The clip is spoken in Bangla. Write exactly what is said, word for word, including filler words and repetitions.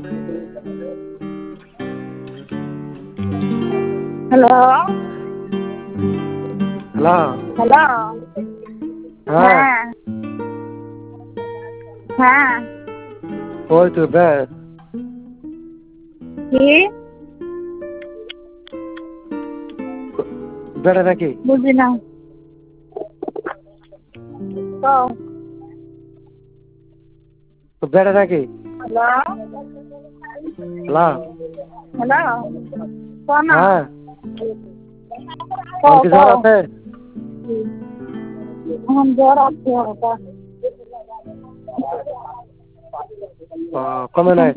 হ্যালো। হ্যালো। হ্যালো। হ্যাঁ। হ্যাঁ। হ্যাঁ। কই তুই বে? কি? বেড়া নাকি? বুঝি না। কও। বেড়া নাকি? হ্যালো। হ্যালো। হ্যালো। ক না। হ্যাঁ। কও তোর কি জ্বর কও। আছে? এখন জ্বর আছে হালকা। ও কমে নাই?